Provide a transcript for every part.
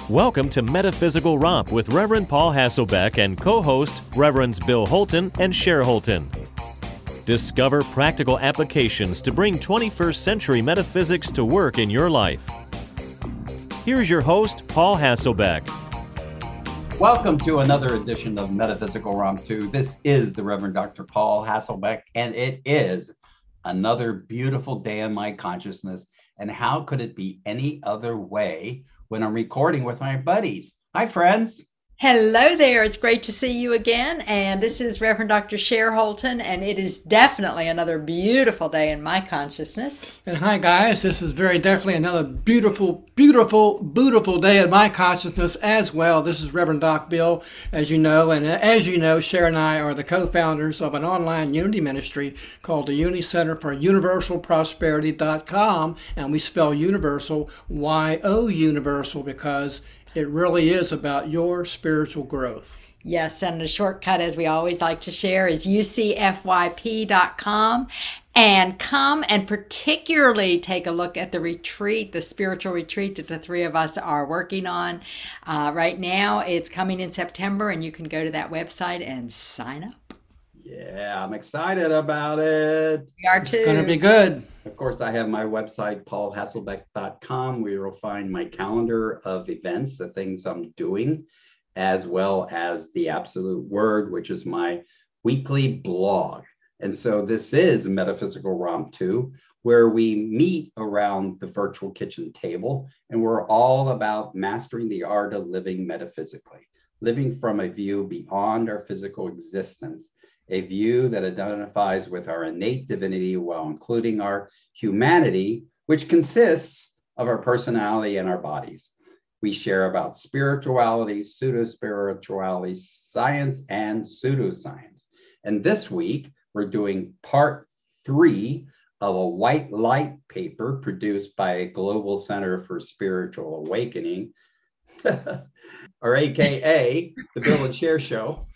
Welcome to Metaphysical Romp with Reverend Paul Hasselbeck and co-host Reverends Bill Holton and Cher Holton. Discover practical applications to bring 21st century metaphysics to work in your life. Here's your host, Paul Hasselbeck. Welcome to another edition of Metaphysical Romp 2. This is the Reverend Dr. Paul Hasselbeck, and it is another beautiful day in my consciousness. And how could it be any other way when I'm recording with my buddies? Hi, friends. Hello there. It's great to see you again. And this is Reverend Dr. Cher Holton, and it is definitely another beautiful day in my consciousness. And hi, guys. This is very definitely another beautiful day in my consciousness as well. This is Reverend Doc Bill, as you know. And as you know, Cher and I are the co-founders of an online unity ministry called the Unity Center for UniversalProsperity.com. And we spell universal, Y-O universal, because it really is about your spiritual growth. Yes, and the shortcut, as we always like to share, is ucfyp.com. And come and particularly take a look at the retreat, the spiritual retreat that the three of us are working on. Right now, it's coming in September, and you can go to that website and sign up. Yeah, I'm excited about it. We are too. It's going to be good. Of course, I have my website, paulhasselbeck.com, where you'll find my calendar of events, the things I'm doing, as well as the Absolute Word, which is my weekly blog. And so this is Metaphysical Romp 2, where we meet around the virtual kitchen table, and we're all about mastering the art of living metaphysically, living from a view beyond our physical existence, a view that identifies with our innate divinity while including our humanity, which consists of our personality and our bodies. We share about spirituality, pseudo-spirituality, science, and pseudoscience. And this week, we're doing part 3 of a white light paper produced by Global Center for Spiritual Awakening, or AKA the Bill and Cher Show.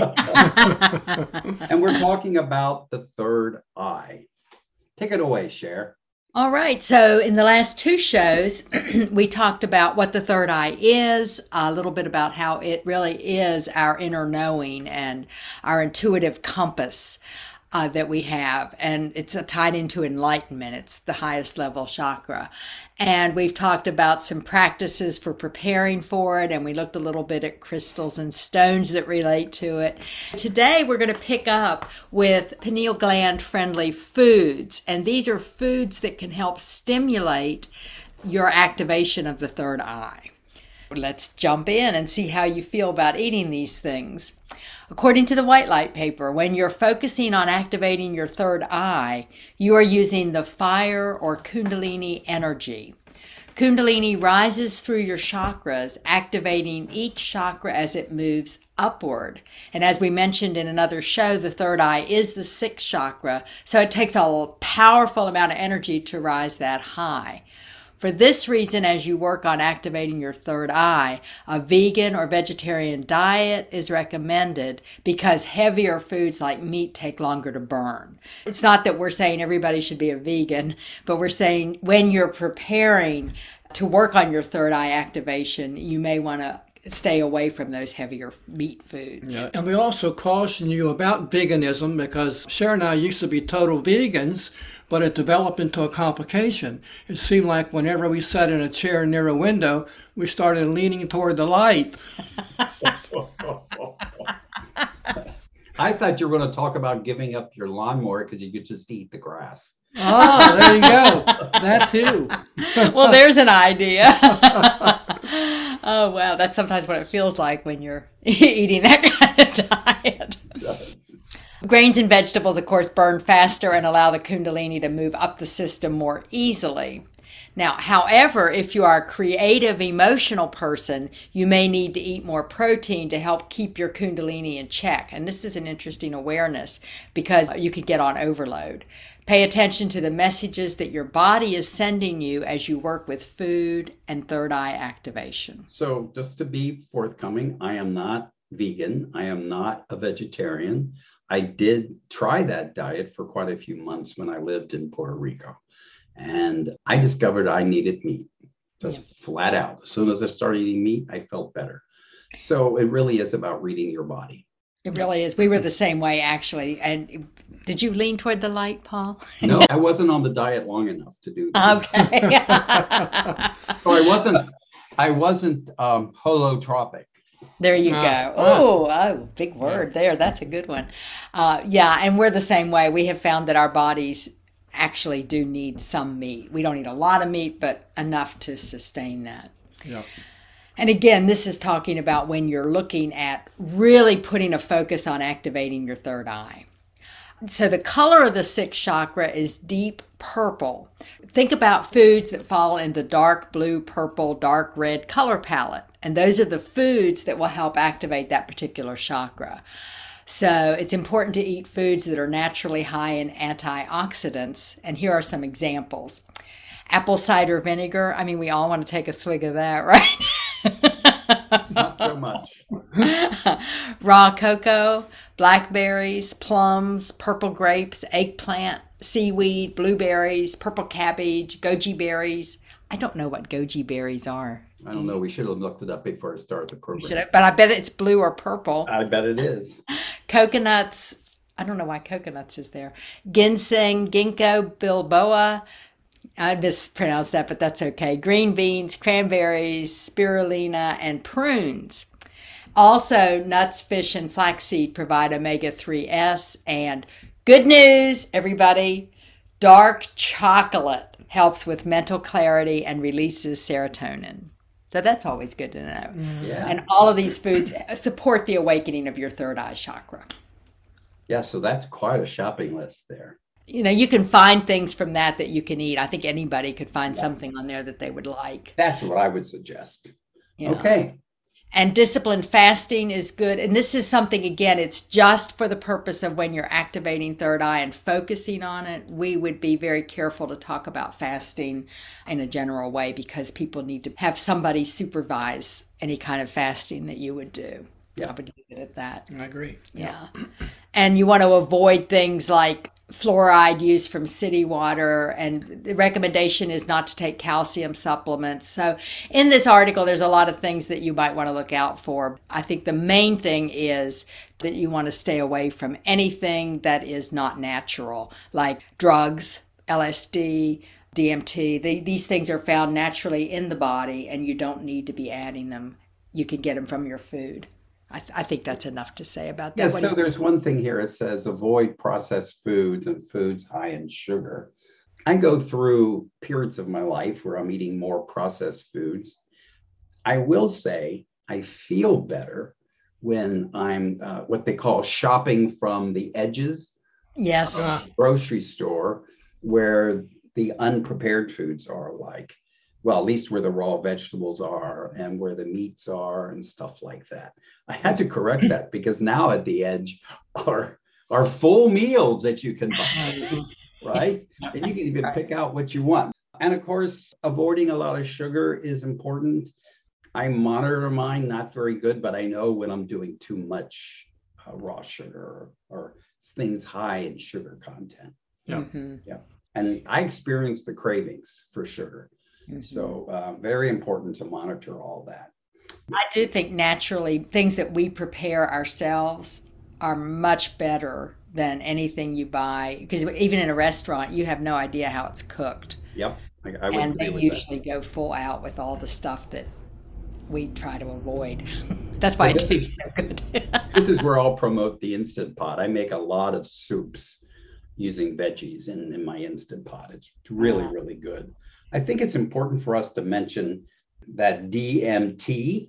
And we're talking about the third eye. Take it away, Cher. All right. So in the last 2 shows, we talked about what the third eye is, a little bit about how it really is our inner knowing and our intuitive compass that we have. And it's tied into enlightenment. It's the highest level chakra. And we've talked about some practices for preparing for it. And we looked a little bit at crystals and stones that relate to it. Today, we're going to pick up with pineal gland friendly foods. And these are foods that can help stimulate your activation of the third eye. Let's jump in and see how you feel about eating these things. According to the white light paper, when you're focusing on activating your third eye, you are using the fire or Kundalini energy. Kundalini rises through your chakras, activating each chakra as it moves upward. And as we mentioned in another show, the third eye is the 6th chakra, so it takes a powerful amount of energy to rise that high. For this reason, as you work on activating your third eye, a vegan or vegetarian diet is recommended because heavier foods like meat take longer to burn. It's not that we're saying everybody should be a vegan, but we're saying when you're preparing to work on your third eye activation, you may want to stay away from those heavier meat foods. Yeah. And we also caution you about veganism because Cher and I used to be total vegans, but it developed into a complication. It seemed like whenever we sat in a chair near a window, we started leaning toward the light. I thought you were going to talk about giving up your lawnmower because you could just eat the grass. Oh, there you go. That too. Well, there's an idea. Oh, wow. That's sometimes what it feels like when you're eating that kind of diet. Grains and vegetables, of course, burn faster and allow the Kundalini to move up the system more easily. Now, however, if you are a creative, emotional person, you may need to eat more protein to help keep your Kundalini in check. And this is an interesting awareness because you could get on overload. Pay attention to the messages that your body is sending you as you work with food and third eye activation. So just to be forthcoming, I am not vegan. I am not a vegetarian. I did try that diet for quite a few months when I lived in Puerto Rico. And I discovered I needed meat. just flat out. As soon as I started eating meat, I felt better. So it really is about reading your body. It really is. We were the same way, actually. And did you lean toward the light, Paul? No, I wasn't on the diet long enough to do that. Okay. So I wasn't holotropic. There you go. Oh, big word there. That's a good one. Yeah, and we're the same way. We have found that our bodies actually do need some meat. We don't need a lot of meat, but enough to sustain that. Yeah. And again, this is talking about when you're looking at really putting a focus on activating your third eye. So the color of the sixth chakra is deep purple. Think about foods that fall in the dark blue, purple, dark red color palette. And those are the foods that will help activate that particular chakra. So it's important to eat foods that are naturally high in antioxidants. And here are some examples. Apple cider vinegar. I mean, we all want to take a swig of that, right? Not so much. Raw cocoa, blackberries, plums, purple grapes, eggplant, seaweed, blueberries, purple cabbage, goji berries. I don't know what goji berries are. I don't know. We should have looked it up before I started the program. But I bet it's blue or purple. I bet it is. Coconuts. I don't know why coconuts is there. Ginseng, ginkgo biloba. I mispronounced that, but that's okay. Green beans, cranberries, spirulina, and prunes. Also, nuts, fish, and flaxseed provide omega-3s. And good news, everybody, dark chocolate helps with mental clarity and releases serotonin. So that's always good to know. Yeah. And all of these foods support the awakening of your third eye chakra. Yeah, so that's quite a shopping list there. You know, you can find things from that you can eat. I think anybody could find something on there that they would like. That's what I would suggest. Yeah. Okay. And disciplined fasting is good. And this is something, again, it's just for the purpose of when you're activating third eye and focusing on it. We would be very careful to talk about fasting in a general way because people need to have somebody supervise any kind of fasting that you would do. Yeah. I would leave it at that. I agree. Yeah. And you want to avoid things like fluoride use from city water, and the recommendation is not to take calcium supplements. So in this article, there's a lot of things that you might want to look out for. I think the main thing is that you want to stay away from anything that is not natural, like drugs, LSD, DMT. These things are found naturally in the body, and you don't need to be adding them. You can get them from your food. I think that's enough to say about that. Yeah, so there's one thing here. It says avoid processed foods and foods high in sugar. I go through periods of my life where I'm eating more processed foods. I will say I feel better when I'm what they call shopping from the edges. Yes. Grocery store where the unprepared foods are like, well, at least where the raw vegetables are and where the meats are and stuff like that. I had to correct that because now at the edge are full meals that you can buy, right? And you can even pick out what you want. And of course, avoiding a lot of sugar is important. I monitor mine, not very good, but I know when I'm doing too much raw sugar or things high in sugar content. Yeah. Mm-hmm. Yeah. And I experience the cravings for sugar. Mm-hmm. So very important to monitor all that. I do think naturally things that we prepare ourselves are much better than anything you buy, because even in a restaurant, you have no idea how it's cooked. Yep. I would And agree they with usually go full out with all the stuff that we try to avoid. That's why it tastes so good. This is where I'll promote the Instant Pot. I make a lot of soups using veggies in my Instant Pot. It's really, really good. I think it's important for us to mention that DMT,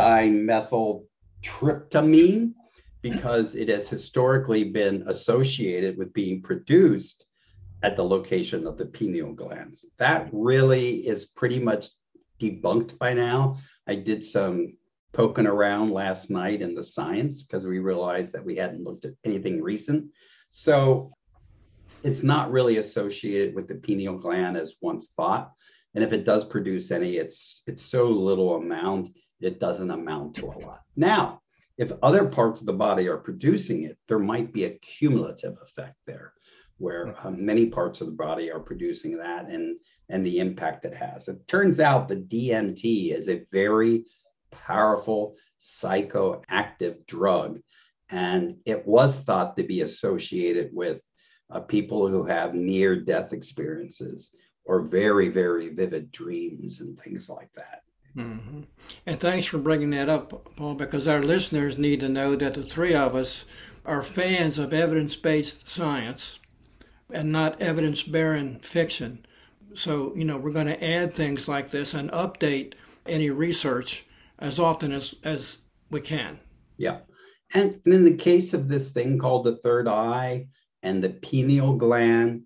dimethyltryptamine, because it has historically been associated with being produced at the location of the pineal glands. That really is pretty much debunked by now. I did some poking around last night in the science because we realized that we hadn't looked at anything recent. So it's not really associated with the pineal gland as once thought. And if it does produce any, it's so little amount, it doesn't amount to a lot. Now, if other parts of the body are producing it, there might be a cumulative effect there where many parts of the body are producing that. And and the impact it has. It turns out the DMT is a very powerful psychoactive drug, and it was thought to be associated with people who have near-death experiences or very, very vivid dreams and things like that. Mm-hmm. And thanks for bringing that up, Paul, because our listeners need to know that the three of us are fans of evidence-based science and not evidence-barren fiction. So, we're going to add things like this and update any research as often as we can. Yeah. And in the case of this thing called the third eye and the pineal gland,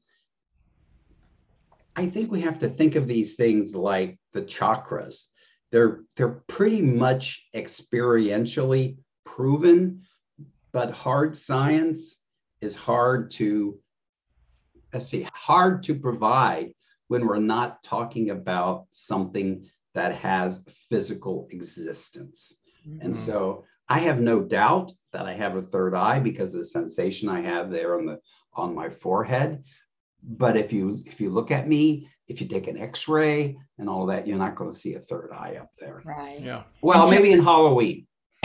I think we have to think of these things like the chakras. They're pretty much experientially proven, but hard science is hard to provide when we're not talking about something that has physical existence. Mm-hmm. And so I have no doubt that I have a third eye because of the sensation I have there on my forehead. But if you look at me, if you take an X-ray and all that, you're not going to see a third eye up there. Right. Yeah. Well, maybe in Halloween.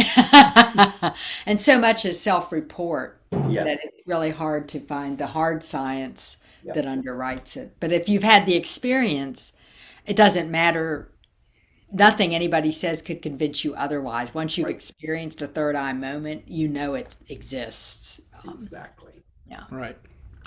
And so much is self-report Yes. that it's really hard to find the hard science that underwrites it. But if you've had the experience, it doesn't matter. Nothing anybody says could convince you otherwise. Once you've experienced a third eye moment, it exists. Exactly. Yeah. Right.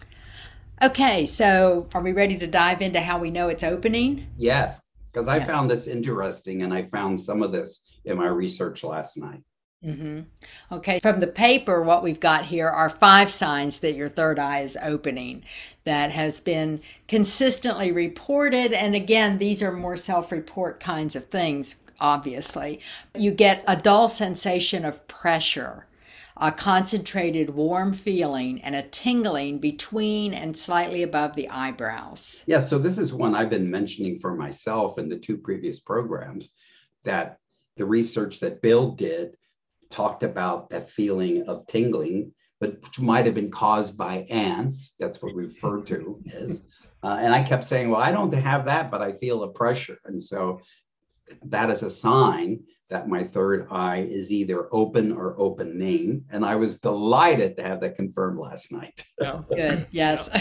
Okay, so are we ready to dive into how we know it's opening? Yes, because I found this interesting, and I found some of this in my research last night. Mm-hmm. Okay, from the paper, what we've got here are 5 signs that your third eye is opening that has been consistently reported. And again, these are more self-report kinds of things, obviously. You get a dull sensation of pressure, a concentrated warm feeling, and a tingling between and slightly above the eyebrows. Yeah, so this is one I've been mentioning for myself in the 2 previous programs, that the research that Bill did talked about that feeling of tingling, but which might have been caused by ants. That's what we refer to as. And I kept saying, well, I don't have that, but I feel a pressure. And so that is a sign that my third eye is either open or opening. And I was delighted to have that confirmed last night. Good. Yes.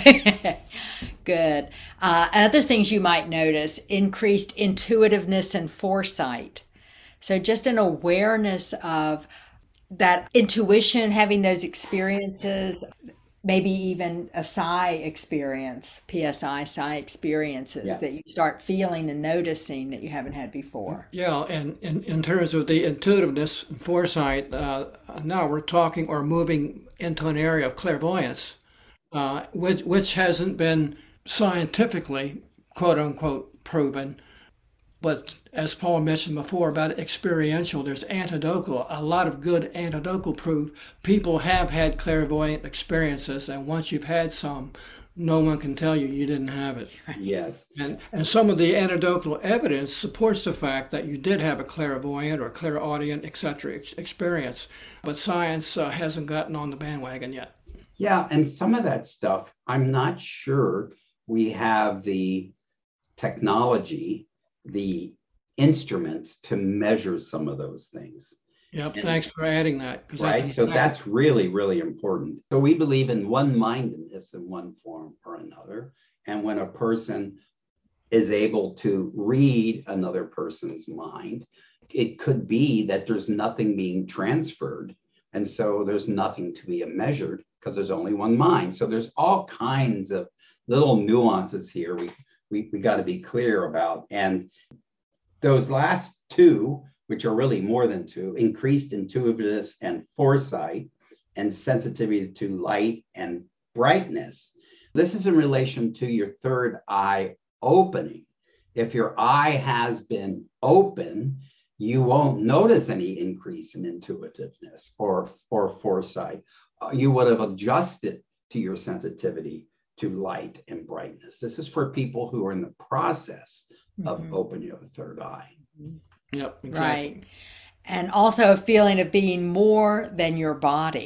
Good. Other things you might notice: increased intuitiveness and foresight. So just an awareness of that intuition, having those experiences, maybe even a psi experience, psi experiences that you start feeling and noticing that you haven't had before. Yeah, and in terms of the intuitiveness and foresight, now we're talking or moving into an area of clairvoyance, which hasn't been scientifically, quote unquote, proven. But as Paul mentioned before about experiential, there's anecdotal, a lot of good anecdotal proof. People have had clairvoyant experiences, and once you've had some, no one can tell you didn't have it. Yes. And some of the anecdotal evidence supports the fact that you did have a clairvoyant or clairaudient, etc. experience, but science hasn't gotten on the bandwagon yet. Yeah, and some of that stuff, I'm not sure we have the technology, the instruments to measure some of those things. Yep, thanks for adding that. Right, so that's really, really important. So we believe in one-mindedness in one form or another. And when a person is able to read another person's mind, it could be that there's nothing being transferred. And so there's nothing to be measured because there's only one mind. So there's all kinds of little nuances here we got to be clear about. And those last 2, which are really more than 2, increased intuitiveness and foresight and sensitivity to light and brightness. This is in relation to your third eye opening. If your eye has been open, you won't notice any increase in intuitiveness or foresight. You would have adjusted to your sensitivity to light and brightness. This is for people who are in the process of opening of the third eye. Yep, exactly. Right. And also a feeling of being more than your body.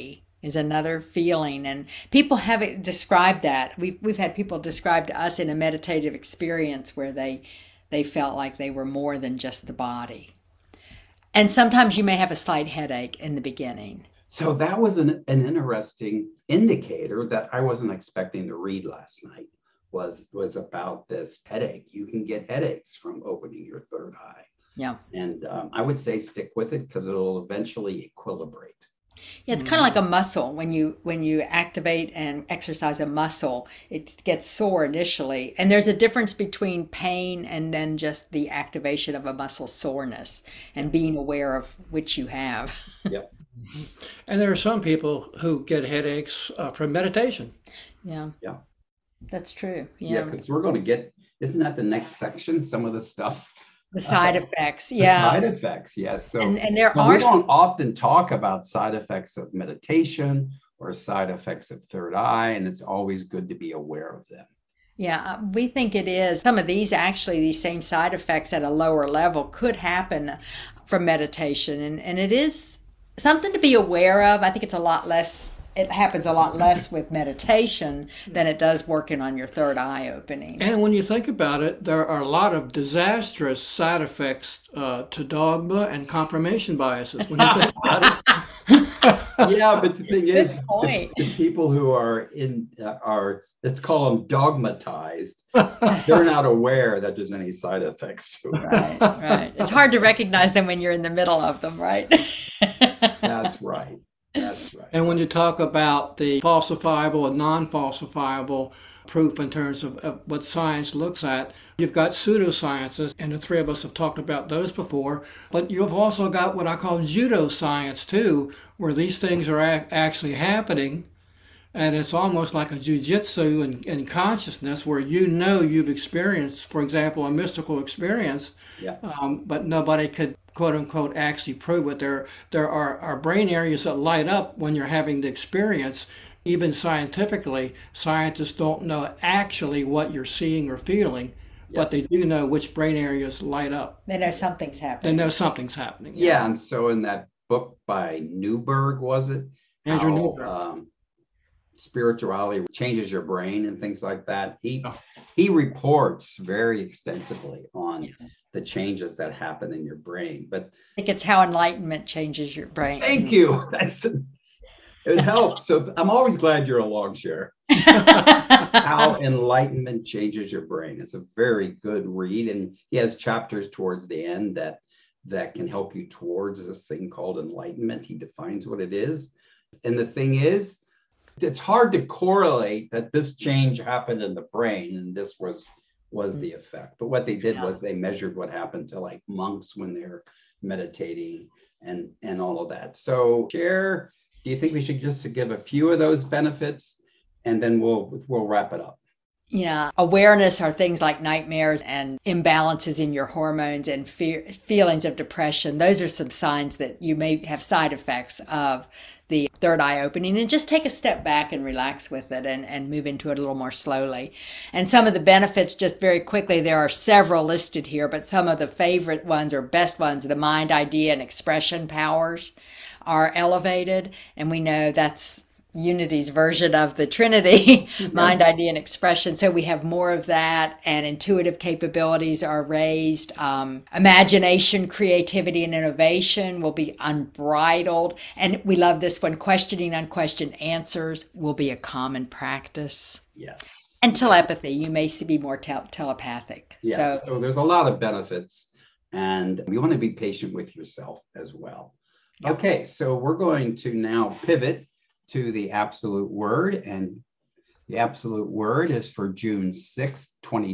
is another feeling. And people have it described that. We've had people describe to us in a meditative experience where they felt like they were more than just the body. And sometimes you may have a slight headache in the beginning. So that was an interesting indicator that I wasn't expecting to read last night, was about this headache. You can get headaches from opening your third eye. Yeah. And I would say stick with it because it'll eventually equilibrate. Yeah, it's kind of like a muscle. When you activate and exercise a muscle, it gets sore initially. And there's a difference between pain and then just the activation of a muscle soreness and being aware of which you have. Yep. And there are some people who get headaches from meditation. Yeah. Yeah. That's true. Yeah, because we're going to get, isn't that the next section? Some of the stuff. The side effects, yeah. The side effects, yes. So, and there so are. We don't often talk about side effects of meditation or side effects of third eye, and it's always good to be aware of them. Yeah, we think it is. Some of these same side effects at a lower level could happen from meditation, and it is something to be aware of. I think it's a lot less. It happens a lot less with meditation than it does working on your third eye opening. And when you think about it, there are a lot of disastrous side effects to dogma and confirmation biases. When you think about it. Yeah, but the thing is, the people who are let's call them dogmatized, they're not aware that there's any side effects to it. Right. It's hard to recognize them when you're in the middle of them, right? That's right. That's right. And when you talk about the falsifiable and non-falsifiable proof in terms of what science looks at, you've got pseudosciences, and the three of us have talked about those before, but you've also got what I call pseudoscience too, where these things are actually happening, and it's almost like a jujitsu in consciousness where you've experienced, for example, a mystical experience, yeah. But nobody could quote unquote actually prove it. There are brain areas that light up when you're having the experience. Even scientifically, scientists don't know actually what you're seeing or feeling, but they do know which brain areas light up. They know something's happening. Yeah, and so in that book by Newberg, was it? Andrew Newberg. Spirituality changes your brain and things like that. He reports very extensively on the changes that happen in your brain. But I think it's how enlightenment changes your brain. Thank you. It helps. So I'm always glad you're along, Cher. How enlightenment changes your brain. It's a very good read, and he has chapters towards the end that can help you towards this thing called enlightenment. He defines what it is, and the thing is, it's hard to correlate that this change happened in the brain and this was the effect. But what they did was they measured what happened to like monks when they're meditating and all of that. So, Cher, do you think we should just give a few of those benefits and then we'll wrap it up? Yeah. Awareness are things like nightmares and imbalances in your hormones and feelings of depression. Those are some signs that you may have side effects of the third eye opening, and just take a step back and relax with it and move into it a little more slowly. And some of the benefits, just very quickly, there are several listed here, but some of the favorite ones or best ones, the mind, idea, and expression powers are elevated. And we know that's Unity's version of the Trinity, mind, idea, and expression. So we have more of that, and intuitive capabilities are raised. Imagination, creativity, and innovation will be unbridled. And we love this one. Questioning unquestioned answers will be a common practice. Yes. And telepathy, you may be more telepathic. Yes. So there's a lot of benefits, and you want to be patient with yourself as well. Yep. Okay, so we're going to now pivot to the absolute word, and the absolute word is for June 6th,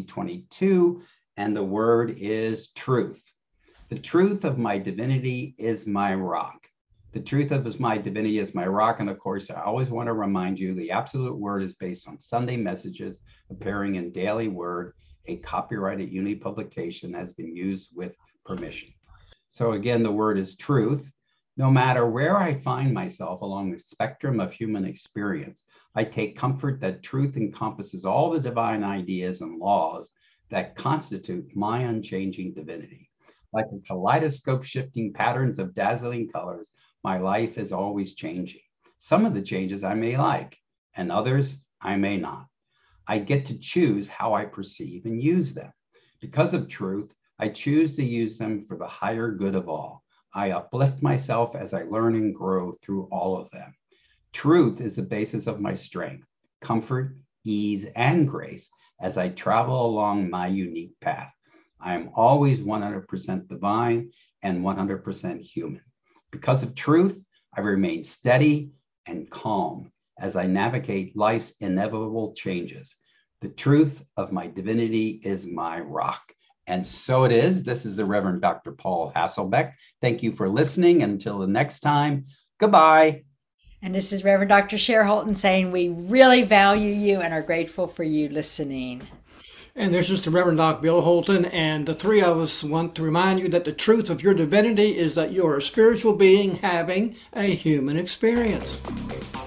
2022, and the word is truth. The truth of my divinity is my rock. The truth of my divinity is my rock, and of course, I always want to remind you the absolute word is based on Sunday messages appearing in Daily Word, a copyrighted Unity publication, has been used with permission. So again, the word is truth. No matter where I find myself along the spectrum of human experience, I take comfort that truth encompasses all the divine ideas and laws that constitute my unchanging divinity. Like a kaleidoscope shifting patterns of dazzling colors, my life is always changing. Some of the changes I may like, and others I may not. I get to choose how I perceive and use them. Because of truth, I choose to use them for the higher good of all. I uplift myself as I learn and grow through all of them. Truth is the basis of my strength, comfort, ease, and grace as I travel along my unique path. I am always 100% divine and 100% human. Because of truth, I remain steady and calm as I navigate life's inevitable changes. The truth of my divinity is my rock. And so it is. This is the Reverend Dr. Paul Hasselbeck. Thank you for listening. Until the next time, goodbye. And this is Reverend Dr. Cher Holton saying we really value you and are grateful for you listening. And this is the Reverend Doc Bill Holton, and the three of us want to remind you that the truth of your divinity is that you're a spiritual being having a human experience.